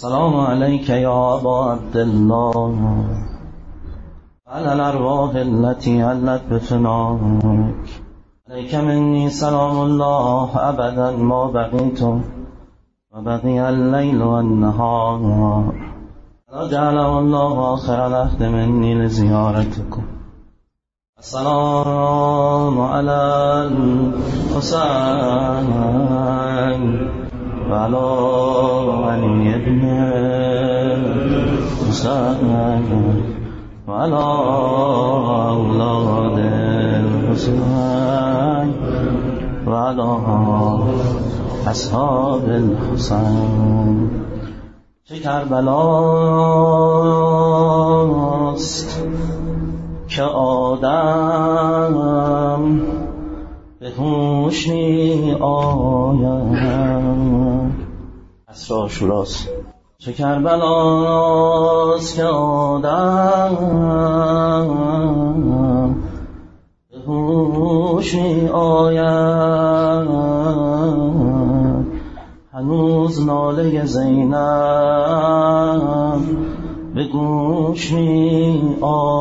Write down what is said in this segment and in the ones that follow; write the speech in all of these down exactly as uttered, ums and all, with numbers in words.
السلام علیک یا ابا عبدالله علی الارواح التي علت بفناک علیک منی سلام الله ابدا ما بقیت و بقی اللیل و النهار جعل الله آخر العهد منی لزیارتکم. السلام علی الحسین و علی علی ابن حسین و علی اولاد الحسین و علی اصحاب الحسین. چه کربلاست که آدم به هوش می آید. عصر عاشوراست. چه کربلاست که آدم به هوش می آید. هنوز ناله زینب به گوش می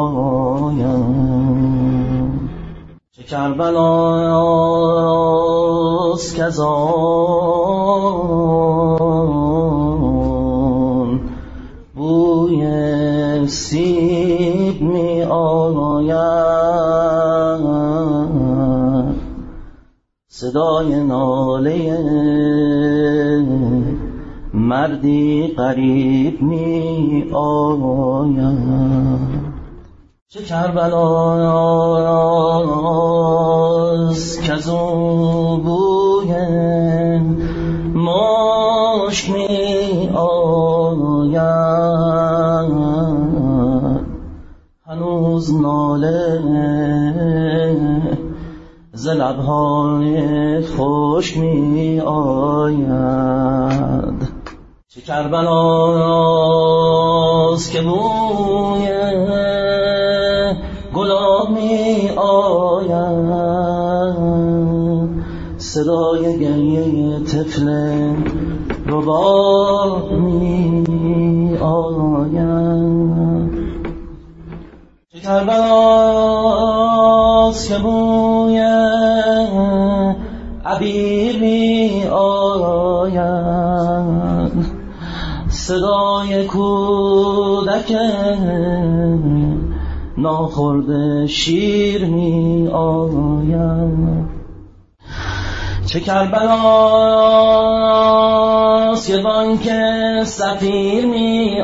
آید. چه کربلاست که از آن بوی سیب می آید. صدای ناله مردی غریب می آید. چه کربلاست که از اون بوی مشک می آید. هنوز ناله ز لب‌های خشک می آید. چه کربلاست که بوی گلاب می آید. صدای گریه طفل رباب می آید. چه کربلاست که بوی عبیر می آید. صدای کودک ناخورده شیر می آید. چه کربلاست که بانک صفیر می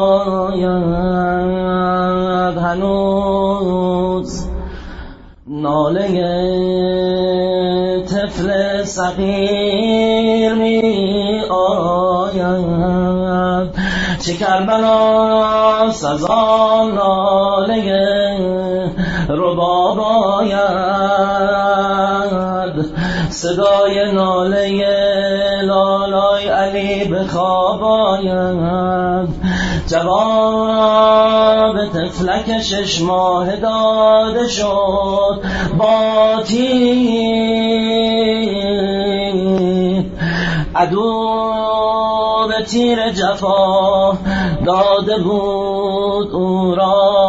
آید. هنوز ناله طفل صغیر می آید. چه کربلاست از آن ناله رباب آید. صدای ناله لالای علی به خواب آید. جواب طفلک شش ماه داده شد با تیر. عدو به تیر جفا داده بود او را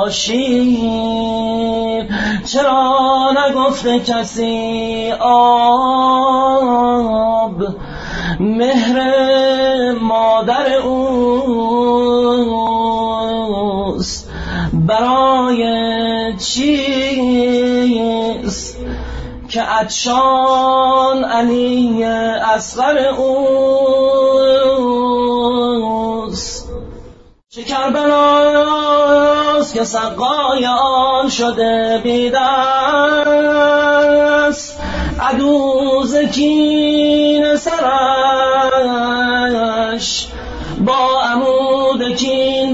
شیر. چرا نگفته کسی آب مهر مادر اوست؟ برای چیست که عطشان علی اصغر اوست؟ چه کربلاست که سقای آن شده بی دست. عدو ز کینه سرش با عمود کین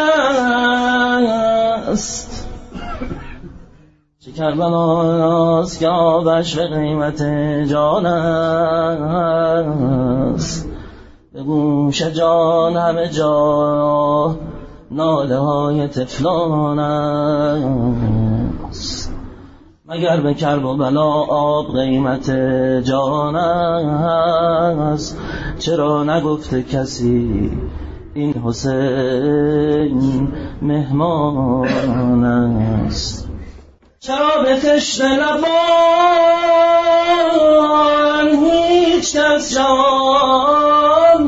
بشکست. چه کربلاست که آبش به قیمت جان است. به گوش جان همه جا ناله های طفلان است. مگر به کرب و بلا آب قیمت جان است. چرا نگفته کسی این حسین مهمان است. چرا به تشنه لبان هیچ کس جان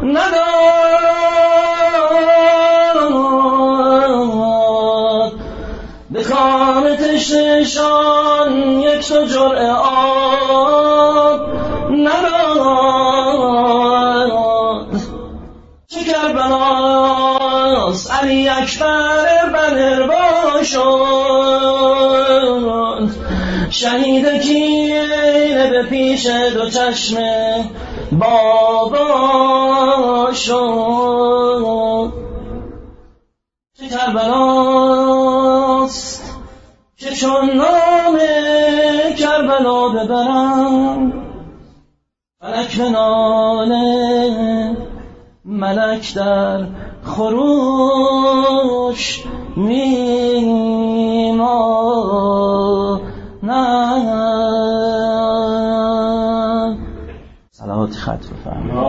نداد، به کام تشنه‌شان یک دو جرعه آب نداد. چه کربلاست علی اکبر بدربا شد، شهید کینه به پیش دو چشم بابا شد. چه کربلاست که چون نام کربلا ببرم، فلک به ناله ملک در خروش میماند. صلوات خط بفرمایید.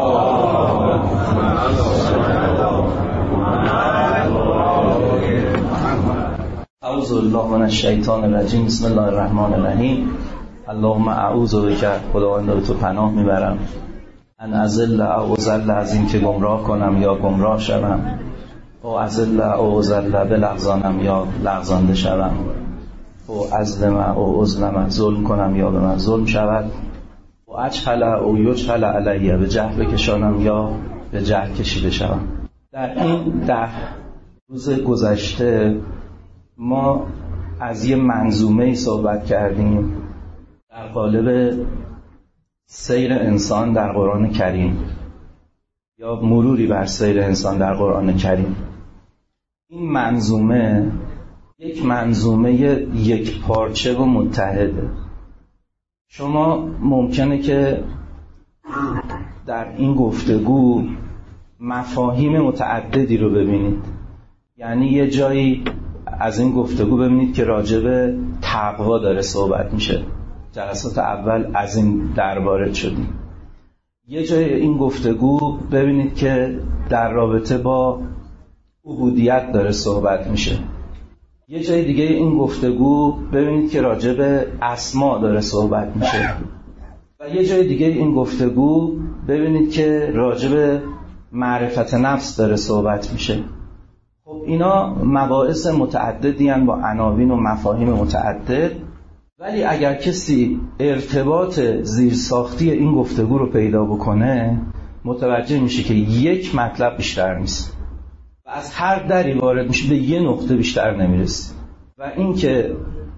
اعوذ بالله من الشیطان الرجیم. بسم الله الرحمن الرحیم. اللهم اعوذ بک، خداوند به تو پناه میبرم، ان ازل او ازل، از این که گمراه کنم یا گمراه شوم، او ازل او ازل، بلغزانم یا لغزانده شوم، او ازلم او ازلم، ظلم کنم یا به من ظلم شود، او اجهل او یجهل علیه، به جهل بکشانم یا به جهل کشیده شوم. در این ده روز گذشته ما از یه منظومه‌ای صحبت کردیم در قالب سیر انسان در قرآن کریم یا مروری بر سیر انسان در قرآن کریم. این منظومه یک منظومه یک پارچه و متحده. شما ممکنه که در این گفتگو مفاهیم متعددی رو ببینید، یعنی یه جایی از این گفتگو ببینید که راجع به تقوا داره صحبت میشه، جلسات اول از این درباره شدیم. یه جای این گفتگو ببینید که در رابطه با عبودیت داره صحبت میشه. یه جای دیگه این گفتگو ببینید که راجع به اسما داره صحبت میشه. و یه جای دیگه این گفتگو ببینید که راجع به معرفت نفس داره صحبت میشه. خب اینا مباحث متعددی هستند با عناوین و مفاهیم متعدد، ولی اگر کسی ارتباط زیرساختی این گفتگو رو پیدا بکنه متوجه میشه که یک مطلب بیشتر نیست و از هر دری وارد میشه به یه نقطه بیشتر نمیرسی. و این که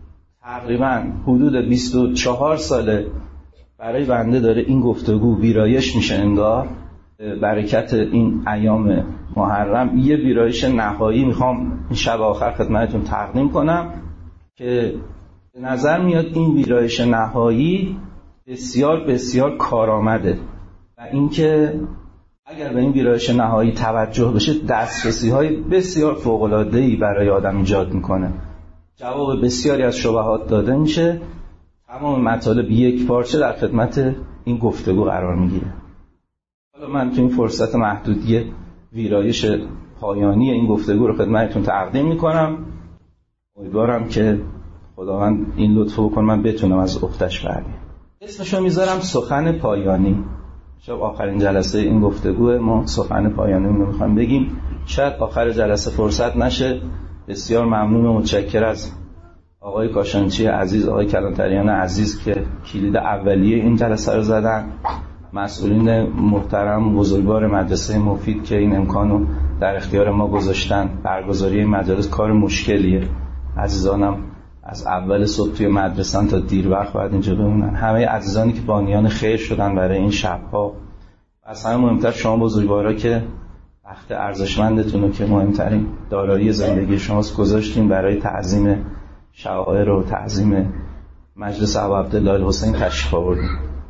تقریبا حدود بیست و چهار ساله برای بنده داره این گفتگو ویرایش میشه، انگار برکت این ایام محرم یه ویرایش نهایی میخوام این شب آخر خدمتتون تقدیم کنم که به نظر میاد این ویرایش نهایی بسیار بسیار کارآمده و اینکه اگر به این ویرایش نهایی توجه بشه دسترسی‌های بسیار فوق‌العاده‌ای برای آدم ایجاد میکنه. جواب بسیاری از شبهات داده میشه، تمام مطالب یک پارچه در خدمت این گفتگو قرار میگیره. حالا من تو این فرصت محدودی ویرایش پایانی این گفتگو رو خدمتتون تقدیم میکنم. امیدوارم که خداوند این لطفو بکنه من بتونم از افتش برگردم. اسمشو میذارم سخن پایانی. شب آخرین جلسه این گفتگوه، ما سخن پایانی رو میخوایم بگیم. شاید آخر جلسه فرصت نشه. بسیار ممنون و متشکر از آقای کاشانچی عزیز، آقای کلانتریان عزیز که کلید اولیه این جلسه رو زدن، مسئولین محترم بزرگوار مدرسه مفید که این امکانو در اختیار ما گذاشتن. برگزاری این مجالس کار مشکلیه، عزیزانم از اول صبح توی مدرسه تا دیر وقت باید اینجا بمونن. همه عزیزانی که بانیان خیر شدن برای این شب‌ها و از همه مهمتر شما بزرگوارا که وقت ارزشمندتون رو که مهمترین دارایی زندگی شماست گذاشتین برای تعظیم شعائر و تعظیم مجلس ابو عبدالله الحسین تشریف آوردین.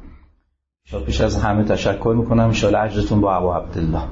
شما پیش از همه تشکر میکنم، ان شاءالله اجرتون با ابو عبدالله.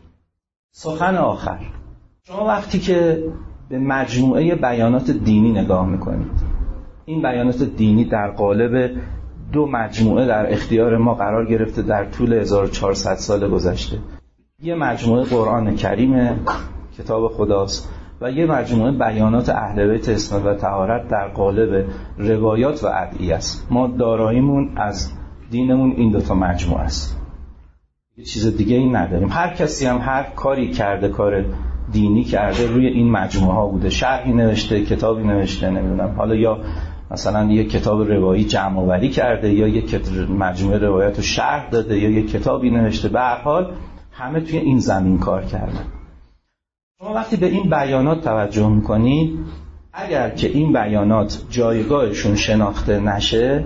سخن آخر. شما وقتی که به مجموعه بیانات دینی نگاه میکنید، این بیانات دینی در قالب دو مجموعه در اختیار ما قرار گرفته در طول هزار و چهارصد سال گذشته. یه مجموعه قرآن کریم کتاب خداست و یه مجموعه بیانات اهل بیت اسمت و طهارت در قالب روایات و ادعیه است. ما داراییمون از دینمون این دوتا مجموعه است، یه چیز دیگه این نداریم. هر کسی هم هر کاری کرده، کار دینی کرده، روی این مجموعه ها بوده، شرحی نوشته، کتابی نوشته، نمیدونم حالا یا مثلا یه کتاب روایی جمع آوری کرده یا یه مجموعه روایت رو شرح داده یا یه کتابی نوشته. به هر حال همه توی این زمین کار کردن. شما وقتی به این بیانات توجه میکنید، اگر که این بیانات جایگاهشون شناخته نشه،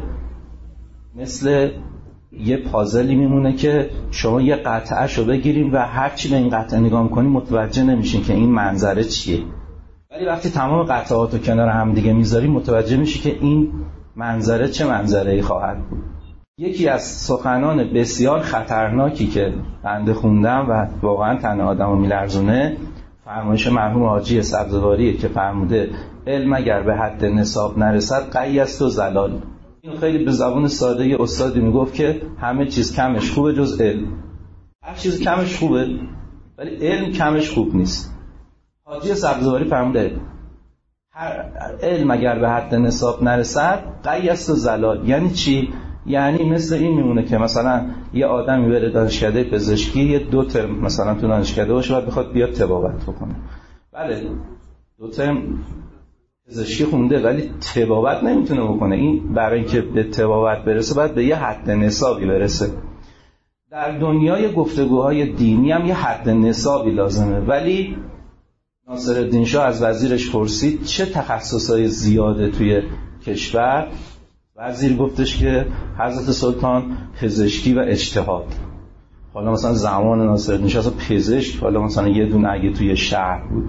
مثل یه پازلی میمونه که شما یه قطعه‌شو بگیریم و هر چی به این قطعه نگاه میکنید متوجه نمیشین که این منظره چیه. ولی وقتی تمام قطعات رو کنار هم دیگه میذاریم متوجه میشی که این منظره چه منظره‌ای خواهد بود. یکی از سخنان بسیار خطرناکی که بنده خوندم و واقعا تن آدمو میلرزونه، فرمایش مرحوم حاجی سبزواریه که فرموده علم اگر به حد نصاب نرسد قی است و زلال. این خیلی به زبان ساده یه استادی میگفت که همه چیز کمش خوبه جز علم. هر چیز کمش خوبه ولی علم کمش خوب نیست. حاجی سبزواری فرموده هر علم اگر به حد نصاب نرسد قی است و زلال. یعنی چی؟ یعنی مثل این میمونه که مثلا یه آدمی بره دانشکده پزشکی، یه دو ترم مثلا تو دانشکده باشه و بخواد بیاد طبابت بکنه. بله دو ترم پزشکی خونده ولی طبابت نمیتونه بکنه. این برای اینکه به طبابت برسه باید به یه حد نصابی برسه. در دنیای گفتگوهای دینی هم یه حد نصابی لازمه. ولی ناصرالدین شاه از وزیرش پرسید چه تخصصهای زیاده توی کشور؟ وزیر گفتش که حضرت سلطان پزشکی و اجتهاد. حالا مثلا زمان ناصرالدین شاه پزشک، حالا مثلا یه دونه اگه توی شهر بود،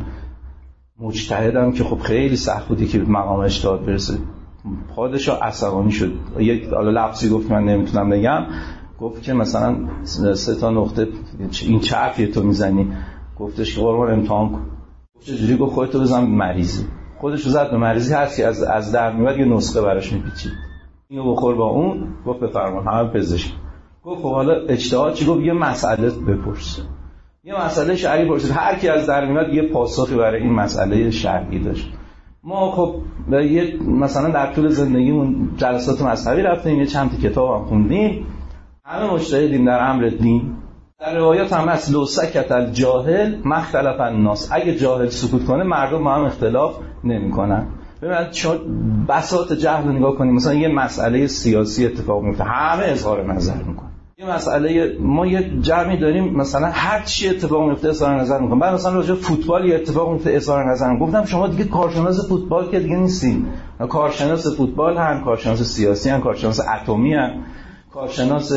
مجتهدم که خب خیلی سخت بودی که مقام اجتهاد برسه. پادشاه عصبانی شد. یک حالا لفظی گفت من نمیتونم بگم، گفت که مثلا سه تا نقطه این چه حرفی تو میزنی؟ گفتش که قربان امتحان کن. گفت چجوری؟ گفت خودت بزن به مریضی. خودش رو زد به مریضی، هست که از از در میاد یه نسخه براش میپیچید. اینو بخور با اون. گفت بفرما همه پزشک. گفت خب حالا اجتهاد چی؟ گفت یه مسئله بپرس. یه مسئله شرعی پرسید، هر کی از در میاد یه پاسخی برای این مسئله شرعی داشت. ما خب یه مثلا در طول زندگیمون جلسات مذهبی رفتیم، یه چند تا کتاب هم خوندیم، همه مجتهدیم در امر دین. در روایات هم هست لو سکت الجاهل ما اختلف الناس. اگه جاهل سکوت کنه مردم با هم اختلاف نمی‌کنن. ببینید چون بساط جهل نگاه کنیم، مثلا یه مسئله سیاسی اتفاق میفته همه اظهار نظر میکنن. یه مسئله ما یه جمعی داریم مثلا هر چی اتفاق میفته اظهار نظر میکنن. بعد مثلا راجع به فوتبال یه اتفاق میفته اظهار نظر میکنن. گفتم شما دیگه کارشناس فوتبال که دیگه نیستین. کارشناس فوتبال هم، کارشناس سیاسی هم، کارشناس اتمی هم، کارشناس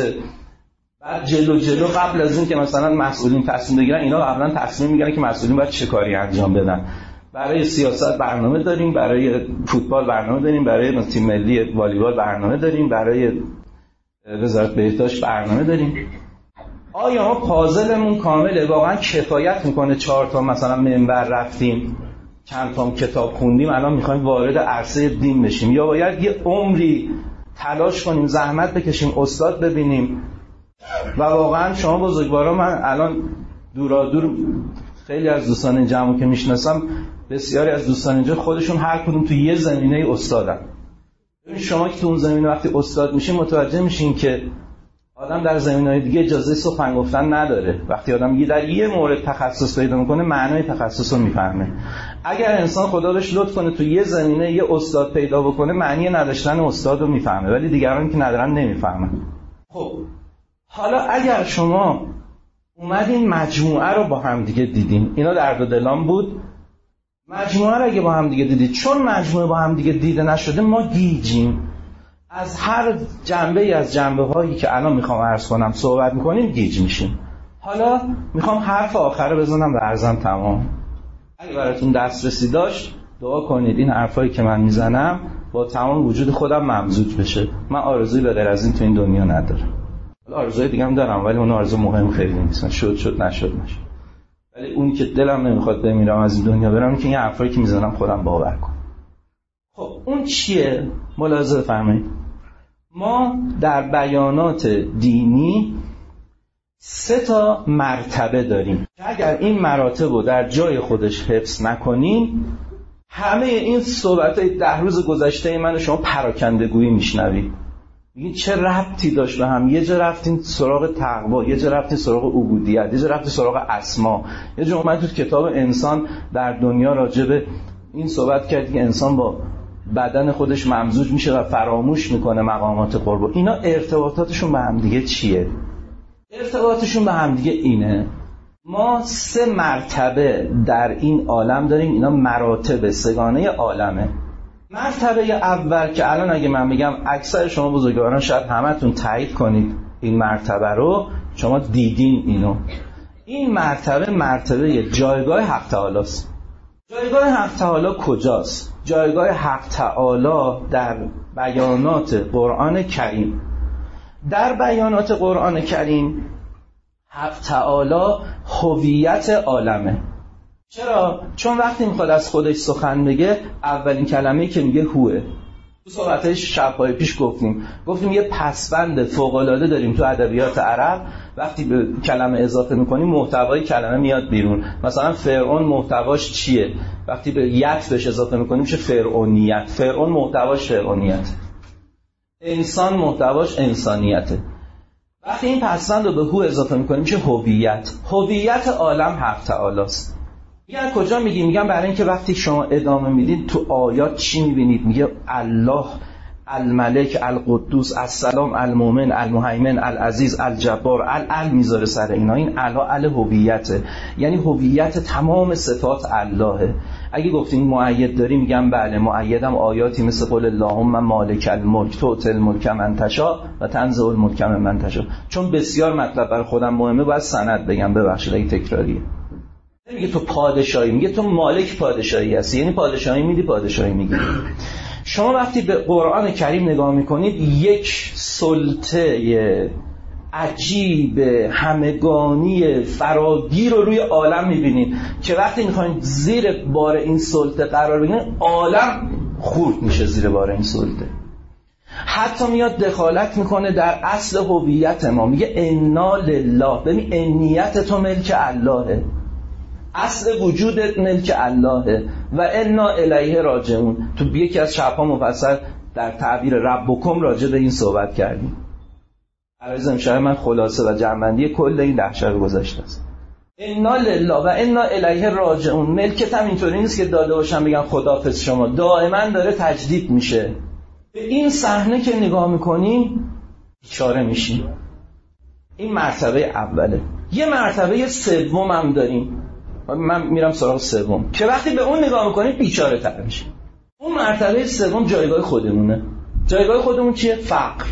بعد جلو جلو قبل از این که مثلا مسئولین تصمیم بگیرن، اینا قبلا تصمیم میگیرن که مسئولین باید چه کاری انجام بدن. برای سیاست برنامه داریم، برای فوتبال برنامه داریم، برای تیم ملی والیبال برنامه داریم، برای وزارت بهداشت برنامه داریم. آیا ما پازلمون کامله؟ واقعا کفایت میکنه چهار تا مثلا منبر رفتیم، چند تا کتاب خوندیم، الان میخوایم وارد عرصه دین بشیم؟ یا باید یه عمری تلاش کنیم، زحمت بکشیم، استاد ببینیم؟ و واقعا شما بزرگوارا، من الان دورا دور خیلی از دوستان اینجا که میشناسم، بسیاری از دوستان اینجا خودشون هر کدوم تو یه زمینه استادن. ببین شما که تو اون زمینه وقتی استاد میشین متوجه میشین که آدم در زمینه‌های دیگه اجازه سخن گفتن نداره. وقتی آدم یه در یه مورد تخصص پیدا میکنه معنای تخصص رو میفهمه. اگر انسان خدا بهش لطف کنه تو یه زمینه یه استاد پیدا بکنه، معنی نداشتن استاد رو میفهمه، ولی دیگران که ندارن نمیفهمن. خب حالا اگر شما اومدین مجموعه رو با هم دیگه دیدین، اینا درد و دلان بود، مجموعه رو اگه با هم دیگه دیدید، چون مجموعه با هم دیگه دیده نشده ما گیجیم. از هر جنبه از جنبه هایی که الان میخوام عرض کنم صحبت میکنیم گیج میشیم. حالا میخوام حرف آخره بزنم و عرضم تمام. اگه براتون دسترسی داشت دعا کنید این حرفایی که من میزنم با تمام وجود خودم ممزوج بشه. من آرزویی به غیر از این تو این دنیا ندارم. آرزوی دیگه هم دارم ولی اون آرزو مهم خیلی نیست. شد شد نشد نشد. ولی اون که دلم نمیخواد بمیرم از این دنیا برم که این حرفایی که میزنم خودم باور کنم. خب اون چیه؟ ملاحظه فرمایید. ما در بیانات دینی سه تا مرتبه داریم که اگر این مراتب رو در جای خودش حفظ نکنیم همه این صحبت‌های ده روز گذشته من و شما پراکندگویی میشنوید. میگین چه ربطی داشت به هم؟ یه جا رفتین سراغ تقوا، یه جا رفتین سراغ عبودیت، یه جا رفتین سراغ اسما، یه جا اومد تو کتاب انسان در دنیا راجبه این صحبت کرد که انسان با بدن خودش ممزوج میشه و فراموش میکنه مقامات قرب. اینا ارتباطاتشون به هم دیگه چیه؟ ارتباطشون به هم دیگه اینه: ما سه مرتبه در این عالم داریم، اینا مراتب سگانه عالمه. مرتبه اول که الان اگه من بگم اکثر شما بزرگواران شاید همتون تایید کنید این مرتبه رو، شما دیدین اینو. این مرتبه مرتبه جایگاه حق تعالی است. جایگاه حق تعالی کجاست؟ جایگاه حق تعالی در بیانات قرآن کریم. در بیانات قرآن کریم حق تعالی هویت عالمه. چرا؟ چون وقتی میخواد از خودش سخن بگه اولین کلمه‌ای که میگه هوه. تو صحبت‌های شب‌های پیش گفتیم گفتیم یه پسوند فوق‌العاده داریم تو ادبیات عرب، وقتی به کلمه اضافه می‌کنیم محتوای کلمه میاد بیرون. مثلا فرعون محتواش چیه؟ وقتی به یت بهش اضافه می‌کنیم میشه فرعونیت. فرعون محتواش فرعونیت. انسان محتواش انسانیته. وقتی این پسوند رو به هو اضافه می‌کنیم میشه هویت. هویت عالم حق تعالی است. میگن کجا میگی؟ میگن برای اینکه وقتی شما ادامه میدید تو آیات چی میبینید؟ میگه الله، الملک، القدوس، السلام، المؤمن، المهیمن، العزیز، الجبار، ال ال میذاره سر اینا. این الا ال هویته، یعنی هویت تمام صفات اللهه. اگه گفتین مؤید داری، میگم بله، مؤیدم آیاتی مثل قول اللهم مالک الملک تؤتی الملک من تشاء و تنزع الملک ممن تشاء. چون بسیار مطلب برای خودم مهمه باید سند بگم، ببخشید اگه تکراریه. میگه تو پادشاهی، میگه تو مالک پادشاهی هستی، یعنی پادشاهی میدی، پادشاهی میگیری. شما وقتی به قرآن کریم نگاه میکنید یک سلطه عجیب همگانی فراگیر رو روی عالم میبینید که وقتی میخواین زیر بار این سلطه قرار بگیرید عالم خورد میشه زیر بار این سلطه. حتی میاد دخالت میکنه در اصل هویت ما، میگه انا لله. ببین انیت تو ملک اللهه، اصل وجودت ملک اللهه و انا الیه راجعون. تو یکی از شب‌ها مفصل در تعبیر ربکم راجع به این صحبت کردیم. عرض امشب من خلاصه و جمع‌بندی کل این ده شب گذشته است. انا لله و انا الیه راجعون. ملکت هم اینطوری نیست که داده باشم بگم خداحافظ شما، دائما داره تجدید میشه. به این صحنه که نگاه میکنیم بیچاره میشیم. این مرتبه اوله. یه مرتبه سوم هم داریم، من میرم سراغ سوم، که وقتی به اون نگاه میکنید بیچاره تر میشه. اون مرتبه سوم جایگاه خودمونه. جایگاه خودمون چیه؟ فقر.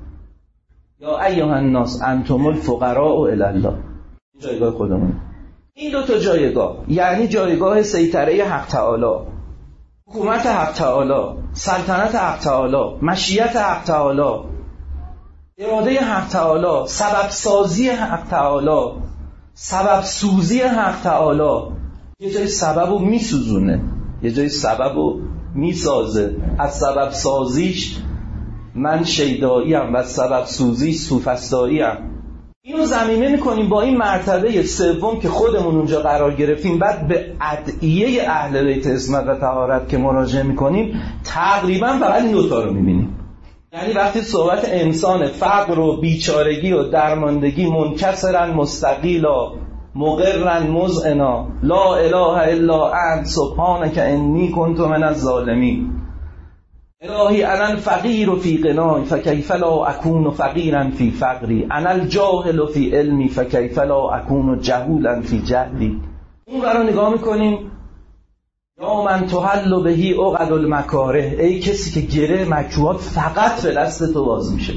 یا ایها الناس انتم الفقراء الی الله. جایگاه خودمون. این دو تا جایگاه یعنی جایگاه سیطره حق تعالی، حکومت حق تعالی، سلطنت حق تعالی، مشیت حق تعالی، اراده حق تعالی، سبب سازی حق تعالی، سبب سوزی حق تعالی. یه جای سببو میسوزونه، یه جای سببو میسازه. از سبب سازیش من شیداییم و سبب سوزی سوفسطاییم. اینو ضمیمه میکنیم با این مرتبه سوم که خودمون اونجا قرار گرفتیم. بعد به ادعیه اهل بیت عصمت و طهارت که مراجعه میکنیم تقریبا فقط این دوتا رو میبینیم. یعنی وقتی صحبت انسان فقر و بیچارگی و درماندگی، منکسرن مستقیلا مقرن مذعنا لا اله الا انت سبحانک انی کنت من الظالمین. الهی انا الفقیر فی غنای فکیف لا اکون فقیرا فی فقری، انا الجاهل فی علمی فکیف لا اکون جهولا فی جهلی. اون رو نگاه میکنیم، یا من تحل بهی عقد المکاره، ای کسی که گره مکروهات فقط به دست تو باز میشه.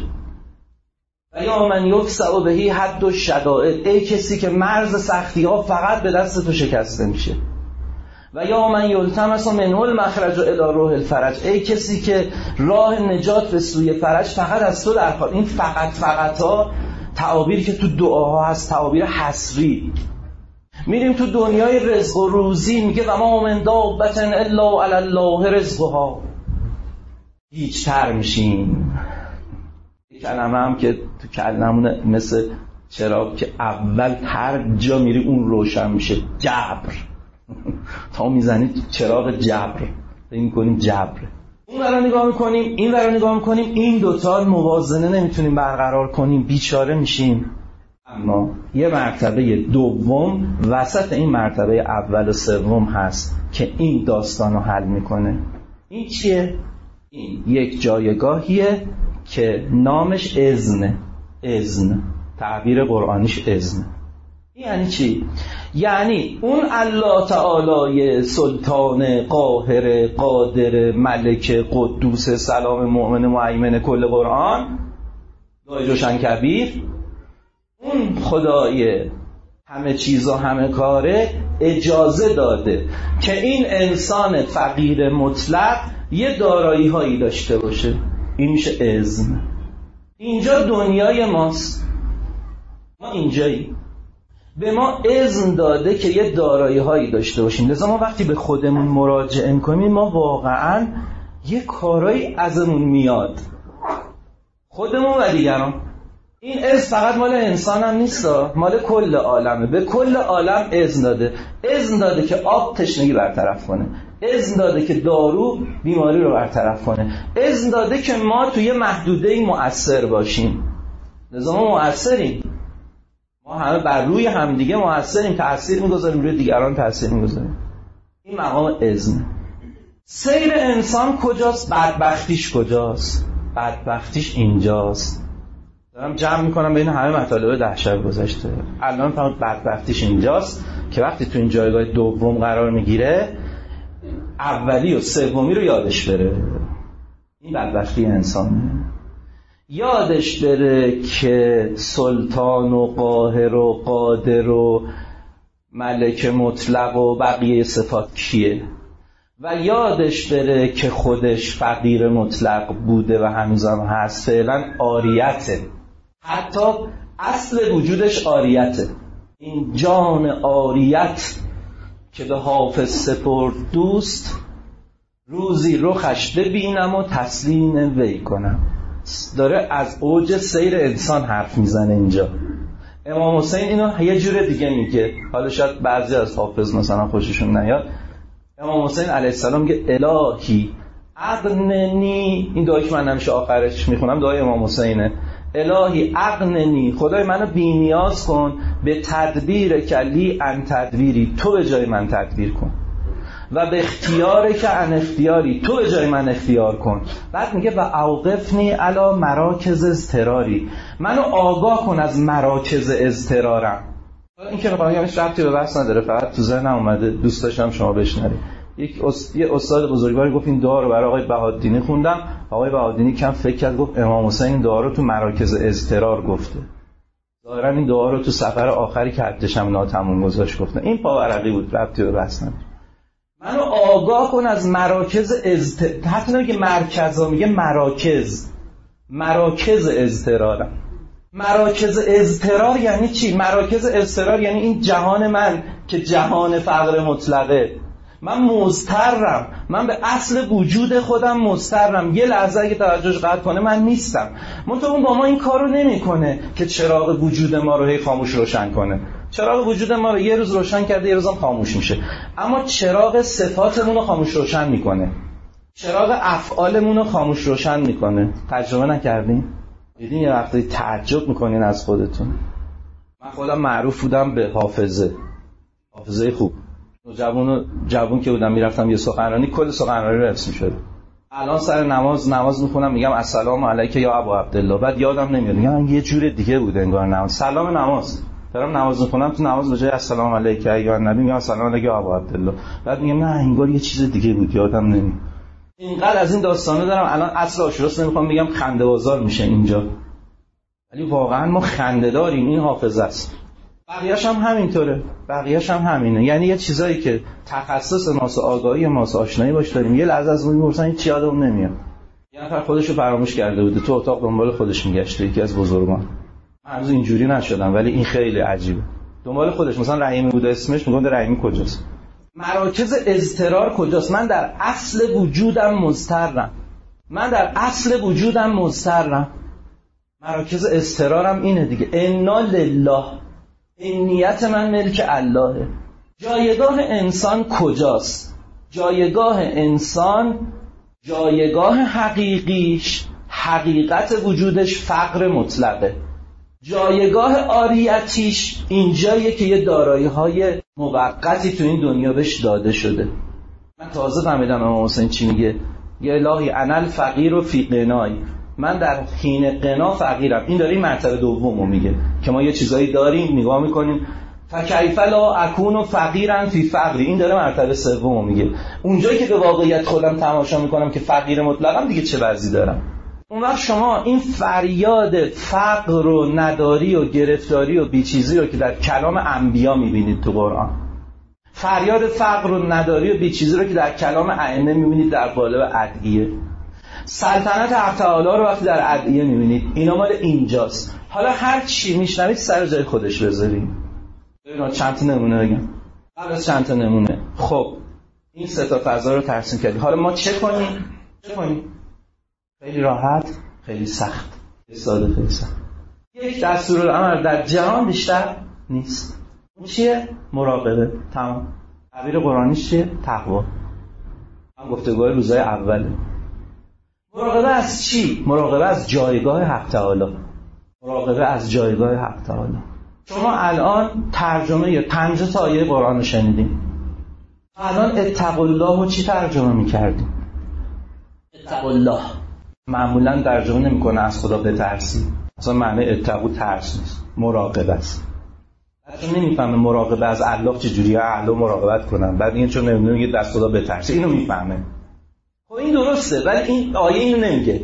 و یا من یکسع بهی حد الشدائد، ای کسی که مرز سختی ها فقط به دست تو شکسته میشه. و یا من یلتمس منه المخرج الی روح الفرج، ای کسی که راه نجات به سوی فرج فقط از تو درخواد. این فقط فقط ها تعابیری که تو دعاها هست، تعابیر حصری. میریم تو دنیای رزق و روزی، میگه و ما من دابة الا علی الله رزقها. هیچ تر میشیم. کلمه هم که تو کلممون مثل چراغ که اول هر جا میری اون روشن میشه، جبر تا میزنید چراغ جبر، این میکنیم جبر. اون ورا نگاه میکنیم، این ورا نگاه میکنیم، این دوتا موازنه نمیتونیم برقرار کنیم، بیچاره میشیم. اما یه مرتبه دوم وسط این مرتبه اول و سوم هست که این داستان رو حل میکنه. این چیه؟ این یک جایگاهیه که نامش اذنه. اذن، تعبیر قرآنیش اذن. یعنی چی؟ یعنی اون الله تعالی سلطان قاهر قادر ملک قدوس سلام مؤمن مهیمن کل قرآن دای جوشن کبیر، اون خدای همه چیز و همه کاره اجازه داده که این انسان فقیر مطلق یه دارایی هایی داشته باشه. این میشه اذن. اینجا دنیای ماست، ما اینجایی، به ما اذن داده که یه دارایی هایی داشته باشیم. لذا ما وقتی به خودمون مراجعه میکنیم ما واقعا یه کارایی ازمون میاد، خودمون و دیگران. این اذن فقط مال انسان هم نیست، مال کل عالمه. به کل عالم اذن داده. اذن داده که آب تشنگی برطرف کنه، اذن داده که دارو بیماری رو برطرف کنه، اذن داده که ما توی محدوده‌ای مؤثر باشیم. لذا ما مؤثریم، ما همه بر روی همدیگه مؤثریم، تأثیر میگذاریم، روی دیگران تأثیر میگذاریم. این مقام اذن. سیر انسان کجاست؟ بدبختیش کجاست؟ بدبختیش اینجاست. دارم جمع میکنم بین همه مطالب ده شب گذشته. الان فقط بدبختیش اینجاست که وقتی تو این جایگاه دوم قرار میگیره اولی و سومی رو یادش بره. این بدبختی انسانه. یادش بره که سلطان و قاهر و قادر و ملک مطلق و بقیه صفات کیه، و یادش بره که خودش فقیر مطلق بوده و هنوزم هست، فعلا عاریته، حتی اصل وجودش عاریته. این جان عاریت که به حافظ سپرد دوست، روزی رخش ببینم و تسلیم وی کنم. داره از اوج سیر انسان حرف میزنه اینجا. امام حسین اینو یه جور دیگه میگه، حالا شاید بعضی از حافظ مثلا خوششون نیاد. امام حسین علیه السلام میگه الهی اغننی، این دعایی که من همیشه آخرش میخونم دعای امام حسینه، الهی اغننی، خدای منو بی‌نیاز کن، به تدبیر کلی ان تدبیری، تو به جای من تدبیر کن، و به اختیار که ان اختیاری، تو به جای من اختیار کن. بعد میگه و اوقفنی علی مراکز اضطراری، منو آگاه کن از مراکز اضطرارم. این که میخوام بگم ربطی به بحث نداره، فقط تو ذهنم اومده، دوست داشتم شما بشنوید. یک است... یه استاد بزرگواری گفت این دعا رو برای آقای بهادینی خوندم. آقای بهادینی کم فکر کرد، گفت امام حسین این دعا رو تو مراکز اضطرار گفته. ظاهرا این دعا رو تو سفر آخری که حجش هم ناتمام گذاشت گفته. این پاورقی بود، ربطی به بحث نداره. منو آگاه کن از مراکز اضطرار، حتی نمیگه مرکزا، میگه مراکز، مراکز اضطرارم. مراکز اضطرار یعنی چی؟ مراکز اضطرار یعنی این جهان من که جهان فقر مطلقه، من مضطرم، من به اصل وجود خودم مضطرم. یه لحظه اگه توجهش قطع کنه من نیستم. منتها اون با ما این کارو نمیکنه که چراغ وجود ما رو هی خاموش روشن کنه. چراغ وجود ما رو یه روز روشن کرده، یه روزم خاموش میشه. اما چراغ صفاتمون رو خاموش روشن میکنه، چراغ افعالمون رو خاموش روشن میکنه. تجربه نکردین؟ دیدین یه وقتی تعجب میکنین از خودتون. من خودم معروف بودم به حافظه، حافظه خوب. جوون جوون که بودم میرفتم یه سخنرانی، کل سخنرانی رو حفظ می‌شد. الان سر نماز نماز میخونم میگم السلام علیک یا ابو عبدالله، بعد یادم نمیاد، میگم یه جور دیگه بود انگار نماز. سلام نماز دارم نماز میخونم، تو نماز به جای السلام علیک یا نبی میگم السلام علیک یا ابو عبدالله، بعد میگم نه انگار یه چیز دیگه بود یادم نمیاد. اینقدر از این داستانا دارم. الان اصل آشوراست نمیخوام بگم، خنده بازار میشه اینجا، ولی واقعا ما خنده داریم. این حافظه است، بقیه‌اش هم همینطوره، بقیه‌اش هم همینه. یعنی یه چیزایی که تخصص ماست، آگاهی ماست، آشنایی باش داریم، یه لحظه از اون میپرسن این چی یادم نمیاد. یه نفر خودشو فراموش کرده بوده، تو اتاق دنبال خودش میگشته، یکی از بزرگان. من هنوز اینجوری نشدم ولی این خیلی عجیبه. دنبال خودش، مثلا رحیمی بوده اسمش، میگم رحیمی کجاست؟ مراکز اضطرار کجاست؟ من در اصل وجودم مضطرم، من در اصل وجودم مضطرم. مراکز اضطرارم اینه دیگه. انا لله، این نیت من ملک اللهه. جایگاه انسان کجاست؟ جایگاه انسان، جایگاه حقیقیش، حقیقت وجودش فقر مطلقه. جایگاه عاریتیش اینجاییه که یه دارایی‌های موقتی تو این دنیا بهش داده شده. من تازه فهمیدم امام حسین چی میگه. یا الهی انا الفقیر و فی غنای، من در حین غنا فقیرم. این داره این مرتبه دومو میگه که ما یه چیزایی داریم نگاه میکنیم فکیف لا اکون فقیرا فی فقری، این داره مرتبه سومو میگه. اونجایی که به واقعیت خودم تماشا میکنم که فقیر مطلقم، دیگه چه وضعی دارم. اون وقت شما این فریاد فقر و نداری و گرفتاری و بیچیزی رو که در کلام انبیا میبینید تو قرآن، فریاد فقر و نداری و بیچیزی رو که در کلام ائمه میبینید در قالب ادعیه، سلطنت حق تعالی رو وقتی در ادعیه میبینید، اینا مال اینجاست. حالا هر چی میشنوید سر جای خودش بذاریم. ببینید چند تا نمونه بگم. قبل از چند تا نمونه، خب این سه تا فضا رو ترسیم کردیم. حالا ما چه کنیم؟ چه کنیم؟ خیلی راحت، خیلی سخت، ساده، خیلی سخت. یک دستورالعمل در جهان بیشتر نیست. اون چیه؟ مراقبه. تمام. تعبیر قرآنیش چیه؟ تقوا. هم گفتگوهای روزهای اوله. مراقبه از چی؟ مراقبه از جایگاه حق تعالی. مراقبه از جایگاه حق تعالی. شما الان ترجمه یا پنج تا آیه قرآن رو شنیدیم. الان اتقوا الله رو چی ترجمه می‌کردیم؟ اتقوا الله. معمولا ترجمه نمی‌کنه از خدا بترسی. اصلا معنی اتقوا ترس نیست، مراقبه است. چون نمی‌فهمه مراقبه از الله چجوریه، الله مراقبت کنن. بعد این چون نمی‌دونه میگه از خدا بترسی، اینو می‌فهمه. خب این درسته، ولی این آیه اینو نمیگه.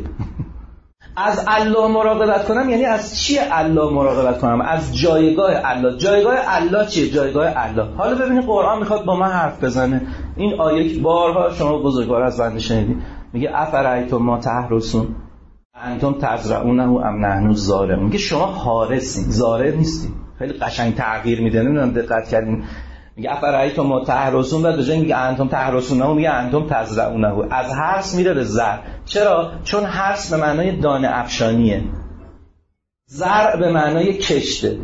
از الله مراقبت کنم یعنی از چیه الله مراقبت کنم؟ از جایگاه الله. جایگاه الله چیه؟ جایگاه الله. حالا ببینید قرآن میخواد با من حرف بزنه. این آیه که بارها شما بزرگوار از بنده شنیدید، میگه افرایتم ما تحرثون انتم تزرعونه ام نحن الزارعون. میگه شما حارسین، زارع نیستین. خیلی قشنگ تغییر میده، نمیدونم دقت کردین. میگه افرایتم ما تحرثون، بعد جای میگه انتم تحرثونه، میگه انتم تزرعونه. از حرث میره به زرع. چرا؟ چون حرث به معنای دانه افشانیه، زرع به معنای کشته.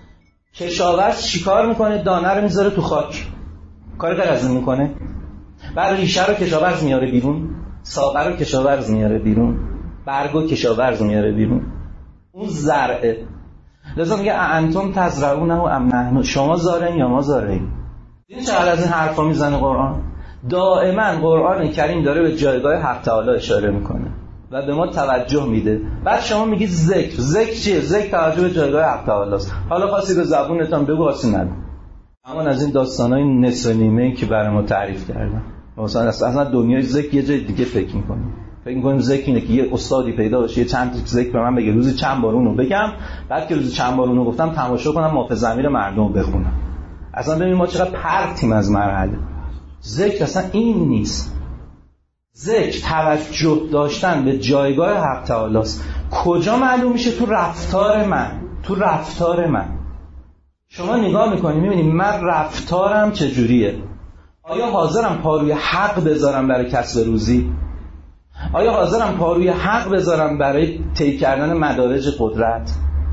کشاورز چیکار میکنه؟ دانه رو میذاره تو خاک، کار غیر از این میکنه. بعد ریشه رو کشاورز میاره بیرون، ساقه رو کشاورز میاره بیرون، برگو کشاورز میاره بیرون. اون زرعه. لذا میگه انتم تزرعونه ام نحن، شما زارعین یا ما زارعین. این چقدر از این حرفا میزنه قرآن. دائما قرآن کریم داره به جایگاه حق تعالی اشاره میکنه و به ما توجه میده. بعد شما میگید ذکر. ذکر چیه؟ ذکر توجه به جایگاه حق تعالی است. حالا خاصی به زبونتون بگو، خاصی نگو. اما از این داستانای نصف نیمه‌ای که برای ما تعریف کردن، مثلا اصلا دنیای ذکر یه جای دیگه فکر میکنیم. فکر می‌کنیم ذکر اینه که یه استادی پیدا بشه یه چند تا ذکر به من بگه، روزی چند بار اونو بگم، بعد که روزی چند بار اونو گفتم تماشا کنم مافع ضمیر مردم بخونم. اصلا ببین ما چقدر پرتیم از مرحله. ذکر اصلا این نیست. ذکر توجه داشتن به جایگاه حق تعالی است. کجا معلوم میشه؟ تو رفتار من. تو رفتار من شما نگاه میکنی میبینی من رفتارم چجوریه. آیا حاضرم پاروی حق بذارم برای کسب روزی؟ آیا حاضرم پاروی حق بذارم برای طی کردن مدارج قدرت؟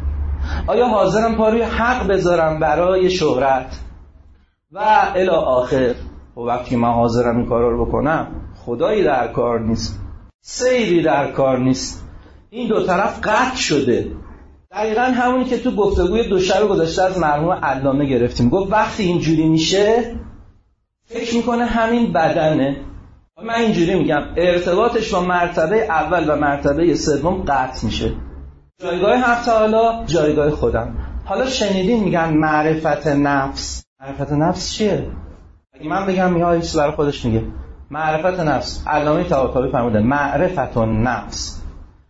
آیا حاضرم پاروی حق بذارم برای شهرت؟ و الی آخر. و وقتی من حاضرم این کارا رو بکنم، خدایی در کار نیست، سیری در کار نیست، این دو طرف قطع شده. دقیقاً همونی که تو گفتگوی دو شب گذشته از مرحوم علامه گرفتیم. گفت وقتی اینجوری میشه فکر میکنه همین بدنه. من اینجوری میگم ارتباطش با مرتبه اول و مرتبه سوم قطع میشه. جایگاه حق تعالی، جایگاه خودم. حالا شنیدین میگن معرفت نفس. معرفت نفس چیه؟ اگه من بگم یا هیچ برای خودش میگه معرفت نفس. علامه طباطبایی فرموده معرفت نفس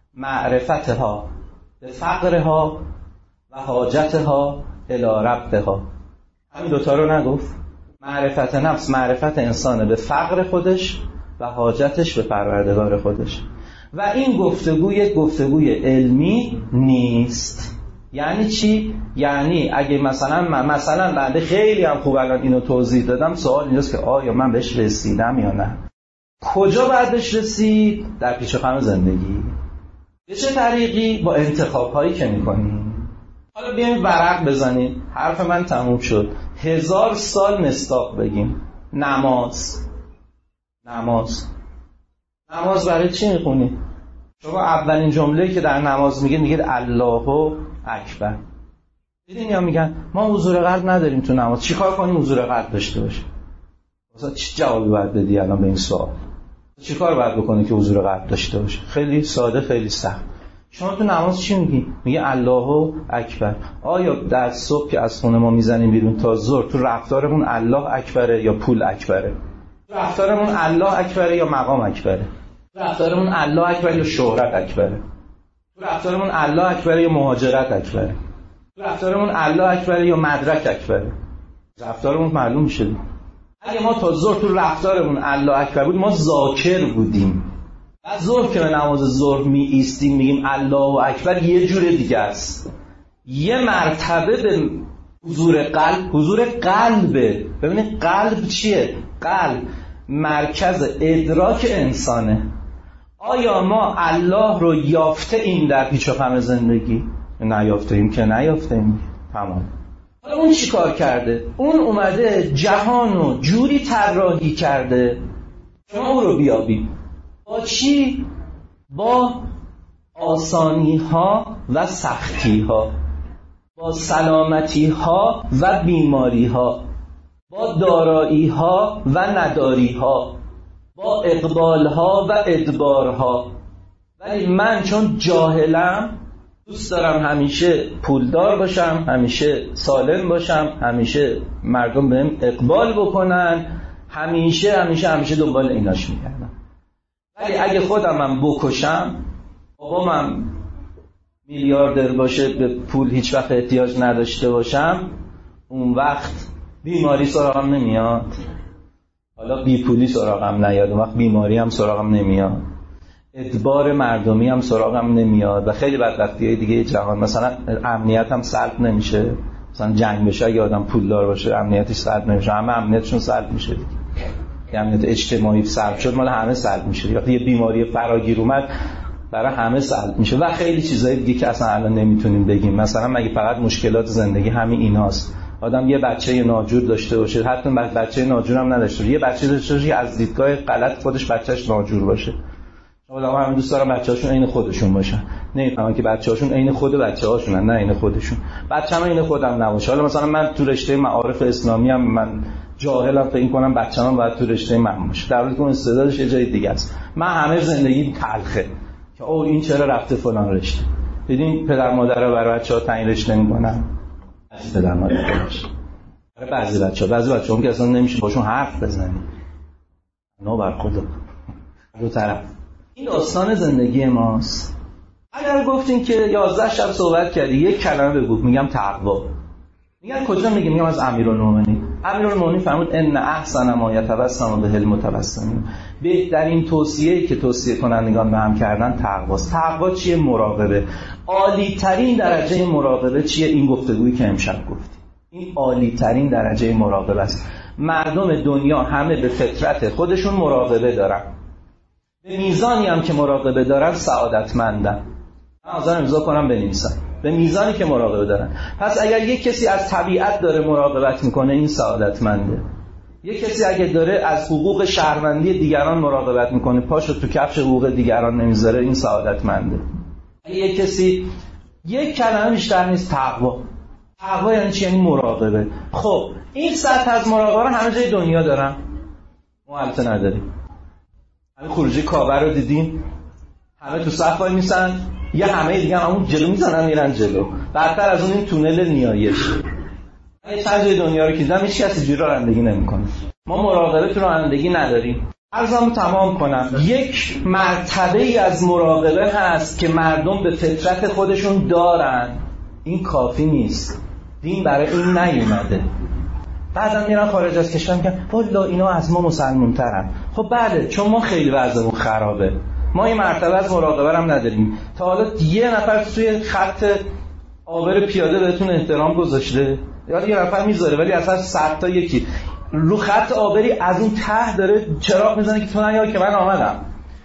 معرفتها به فقرها و حاجتها الی ربها. همین دوتا رو نگفت؟ معرفت نفس معرفت انسانه به فقر خودش و حاجتش به پروردگار خودش. و این گفتگو یک گفتگوی علمی نیست. یعنی چی؟ یعنی اگه مثلا من مثلا بنده خیلی هم خوب الان اینو توضیح دادم، سوال اینجاست که آیا من بهش رسیدم یا نه؟ کجا باید بهش رسید؟ در پیش و خم زندگی. به چه طریقی؟ با انتخاب هایی که میکنیم. حالا بیایم ورق بزنیم. حرف من تموم شد. هزار سال مصداق بگیم. نماز نماز نماز برای چی میخونی؟ شما اولین جمله‌ای که در نماز میگید میگید الله اکبر. دیدین یا میگن ما حضور قلب نداریم تو نماز، چیکار کنیم حضور قلب داشته باشیم؟ مثلا چه جوابی باید بدی الان به این سوال؟ چیکار باید بکنی که حضور قلب داشته باشه؟ خیلی ساده، خیلی سخت. شما تو نماز چی میگی؟ میگه الله اکبر. آیا در صبح که از خونه ما میزنیم بیرون تا ظهر تو رفتارمون الله اکبره یا پول اکبره؟ تو رفتارمون الله اکبره یا مقام اکبره؟ تو رفتارمون الله اکبر یا شهرت اکبره؟ تو رفتارمون الله اکبر یا مهاجرت اکبره؟ تو رفتارمون الله اکبر یا مدرک اکبره؟ رفتارمون معلوم میشه. اگه ما تا ظهر تو رفتارمون الله اکبر بود ما ذاکر بودیم. و ظهر که به نماز ظهر می ایستیم میگیم الله اکبر یه جور دیگه است. یه مرتبه به حضور قلب، حضور قلبه. ببینید قلب چیه؟ قلب مرکز ادراک انسانه. آیا ما الله رو یافته ایم در پیچ و خم زندگی؟ نیافته ایم که نیافته ایم. تمام. حالا اون چی کار کرده؟ اون اومده جهان رو جوری طراحی کرده شما اون رو بیابید. با چی؟ با آسانی ها و سختی ها، با سلامتی ها و بیماری ها، با دارایی ها و نداری ها، با اقبال ها و ادبار ها. ولی من چون جاهلم دوست دارم همیشه پولدار باشم، همیشه سالم باشم، همیشه مردم بهم اقبال بکنن، همیشه همیشه همیشه دنبال ایناش میگردم. ولی اگه خودم من بکشم، بابامم میلیاردر باشه، به پول هیچ وقت احتیاج نداشته باشم، اون وقت بیماری سراغم نمیاد. حالا بی پولی سراغم نیاد، اون وقت بیماری هم سراغم نمیاد، ادبار مردمی هم سراغم نمیاد و خیلی بدبختی‌های دیگه جهان. مثلا امنیت هم سلب نمیشه. مثلا جنگ بشه اگه آدم پولدار باشه امنیتش سلب نمیشه، همه امنیتشون سلب میشه. امنیت اجتماعی سلب شد مال همه سلب میشه. وقتی یه بیماری فراگیر اومد برای همه سلب میشه و خیلی چیزای دیگه که اصلا الان نمیتونیم بگیم. مثلا مگه فقط مشکلات زندگی همین ایناست؟ آدم یه بچه ناجور داشته باشه، حتی بچه ناجور هم نداشته باشه، یه بچه داشته باشه از دیدگاه غلط خودش بچهش ناجور باشه. آدم هم دوست دارن بچه‌هاشون عین خودشون باشن، نمی‌فهمن که بچه‌هاشون عین خود بچه‌هاشونن، نه عین خودشون. بچه‌م عین خودم نباشه. حالا مثلا من تو رشته معارف اسلامی هم من جاهلم، فکر کنم بچه‌م باید تو رشته من باشه، در حالی که اون استعدادش یه جای دیگه است. من همه زندگی تلخه که او این چرا رفته فلان رشته. دیدین پدر مادرها برای بچه‌ها تعیین رشته می‌کنن. از پدر مادرش برای بعضی بچه‌ها، بعضی بچه‌ها که اصلا نمیشه باشون حرف بزنی. نو بر خدا. دو طرف این داستان زندگی ماست. اگر گفتین که یازده شب صحبت کردی یک کلمه بگو، میگم تقوا. میگن کجا؟ میگم میگم از امیرالمومنین. امیرالمومنین فرمود ان احسن ما یتبسم به المتبسمین. بهترین توصیه‌ای که توصیه کنندگان به هم کردن تقواست. تقوا چیه؟ مراقبه. عالی ترین درجه مراقبه چیه؟ این گفتگویی که امشب گفتی. این عالی ترین درجه مراقبه است. مردم دنیا همه به فطرت خودشون مراقبه دارن. به میزانی هم که مراقبه دارن سعادتمندن. من آزار امضا کنم بنویسم. به میزانی که مراقبه دارن. پس اگر یک کسی از طبیعت داره مراقبت میکنه این سعادتمنده. یک کسی اگر داره از حقوق شهروندی دیگران مراقبت میکنه پاشو تو کفش حقوق دیگران نمیذاره این سعادتمنده. یک کسی یک کلمه بیشتر نیست تقوا. تقوا یعنی چی؟ یعنی مراقبه. خب این سطح از مراقبه همه جای دنیا دارن. ما البته نداریم. همین خروجی کعبه رو دیدین؟ همه تو صف وای میسن، یه همه دیگه همون جلو میزنن میرن جلو. بعدتر از اون این تونل نیایش. این چند جای دنیا رو که دیدم هیچ کسی جوری رانندگی نمیکنه. ما مراقبه تو رانندگی نداریم. عرضم تمام کنم. یک مرتبه ای از مراقبه هست که مردم به فطرت خودشون دارن. این کافی نیست. دین برای این نیومده. بعدم میرن خارج از کشور میگن والا اینا از ما مسلمون ترن. خب بله، چون ما خیلی وضعمون خرابه. ما این مرتبه از مراقبه هم نداریم. تا حالا یه نفر توی خط عابر پیاده بهتون احترام گذاشته؟ یا یه نفر میذاره ولی اصلا صد تا یکی رو خط عابری از اون ته داره چراغ میزنه که تو نیا که من آمدم.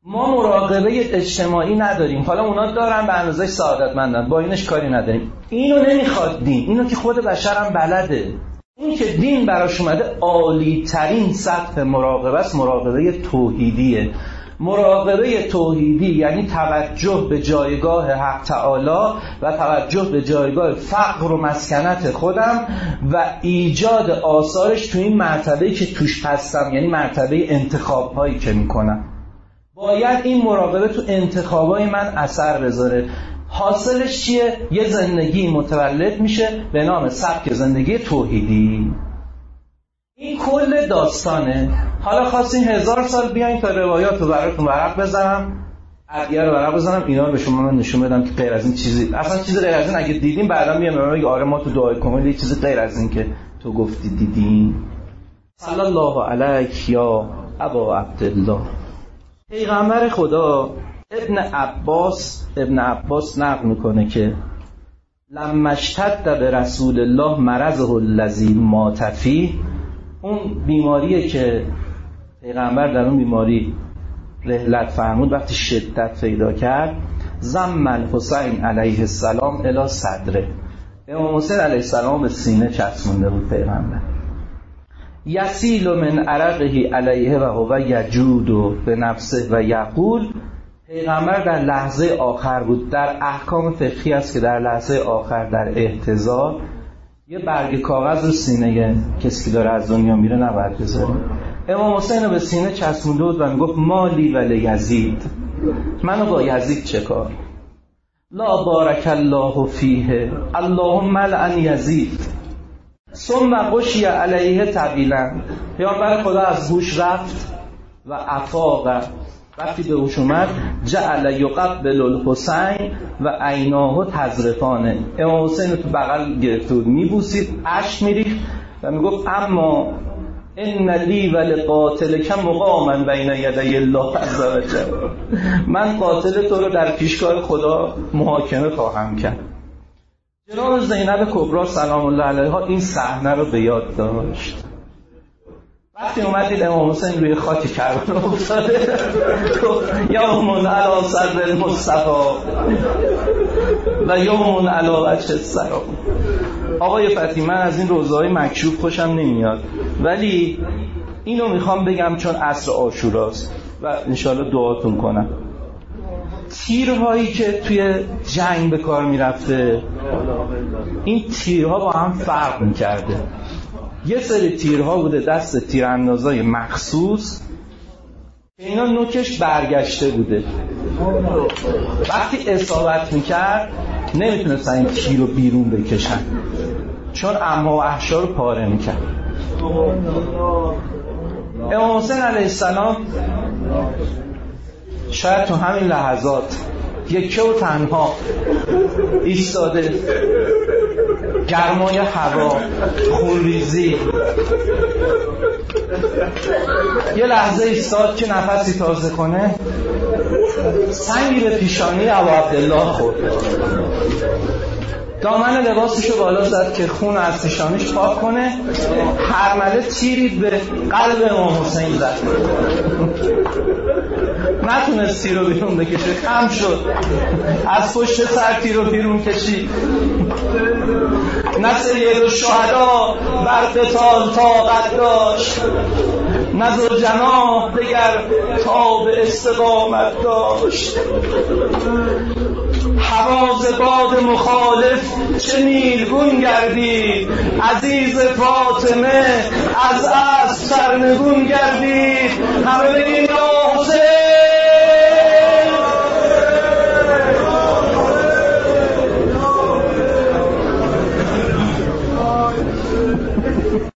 ما مراقبه اجتماعی نداریم، حالا اونا دارن به اندازه سعادتمندن، با اینش کاری نداریم. اینو نمیخواد دین، اینو که خود بشرم بلده. این که دین براش اومده عالی ترین سطح مراقبه است، مراقبه توحیدیه. مراقبه توحیدی یعنی توجه به جایگاه حق تعالی و توجه به جایگاه فقر و مسکنت خودم و ایجاد آثارش تو این مرتبه‌ای که توش هستم، یعنی مرتبه انتخاب‌هایی که میکنم. باید این مراقبه تو انتخابای من اثر بذاره. حاصلش چیه؟ یه زندگی متولد میشه به نام سبک زندگی توحیدی. این کل داستانه. حالا خواستین هزار سال بیاین تا روایات رو براتون ورق بزنم، ادعیه رو ورق بزنم، اینا رو به شما من نشون بدم که غیر از این چیزی، اصلا چیز غیر از این اگه دیدین بعدا میام به من بگید آره ما تو دعای کامل یه چیز غیر از این که تو گفتی دیدین. صلی الله علیک یا ابا عبدالله. پیغمبر خدا ابن عباس ابن عباس نقل میکنه که لما اشتد به رسول الله مرضه الذی مات فیه، اون بیماریه که پیغمبر در اون بیماری رحلت فرمود وقتی شدت پیدا کرد، ضم الحسین علیه السلام الی صدره، امام حسین علیه السلام به سینه چسبونده بود پیغمبر. یسیل من عرقه علیه و هو یجود به نفسه و یقول، پیغمبر در لحظه آخر بود. در احکام فقهی است که در لحظه آخر در احتضار یه برگ کاغذ رو سینه کسی که داره از دنیا میره نباید بذاریم. امام حسین رو به سینه چسبونده بود و میگفت مالی ولی یزید، منو با یزید چه کار؟ لا بارک الله فیه اللهم لعن یزید. ثم غشی علیه طویلا، پیامبر خدا از هوش رفت و افاق، وقتی به هوش اومد جعل یقبل الحسین و عیناه تذرفانه، امام حسین رو تو بغل گرفته بود میبوسید، اشک میریخت و میگفت اما ان لی ولقاتلک مقاما بین یدی الله عز وجل، من قاتل تو رو در پیشگاه خدا محاکمه خواهم کرد. جناب زینب کبری سلام الله علیها این صحنه رو به یاد داشت. وقتی اومدید امام حسین روی خاک کربلا افتاده، یوم علی صدر المصطفی و یوم علی وجه السلام. آقای فتی، من از این روزهای مکشوف خوشم نمیاد، ولی اینو میخوام بگم چون عصر عاشوراست و انشاءالله دعاتون کنم. تیرهایی که توی جنگ به کار میرفته، این تیرها با هم فرق میکرده. یه سری تیرها بوده دست تیراندازای مخصوص که اینا نوکش برگشته بوده، وقتی اصابت میکرد نمیتونستن این تیر رو بیرون بکشن چون امعا و احشا رو پاره میکرد. امام حسین علیه السلام شاید تو همین لحظات یکه و تنها ایستاده، گرمای هوا، خونریزی، یه لحظه ایستاد که نفسی تازه کنه، سنگی به پیشانی ابو عبدالله خورد، دامن لباسشو بالا زد که خون از پیشانیش پاک کنه، هرمله تیری به قلب امام حسین زد، نتونست تیر رو بیرون بکشه، خم شد، از پشت سر تیر رو بیرون کشید. نه سید الشهدا بر قتال طاقت داشت، نه ذوالجناح دگر تاب استقامت داشت. حواز باد مخالف چه نیلگون گردید، عزیز فاطمه از اسب سرنگون گردید. همه بگیم